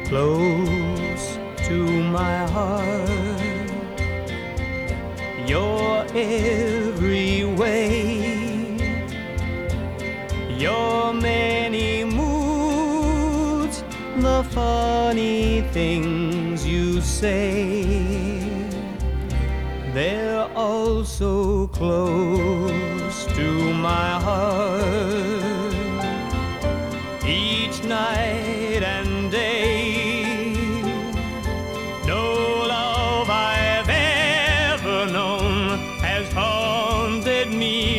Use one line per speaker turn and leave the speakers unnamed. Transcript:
close to my heart. Your every way, your many moods, the funny things you say, they're all so close to my heart. Each night and day, no love I've ever known has haunted me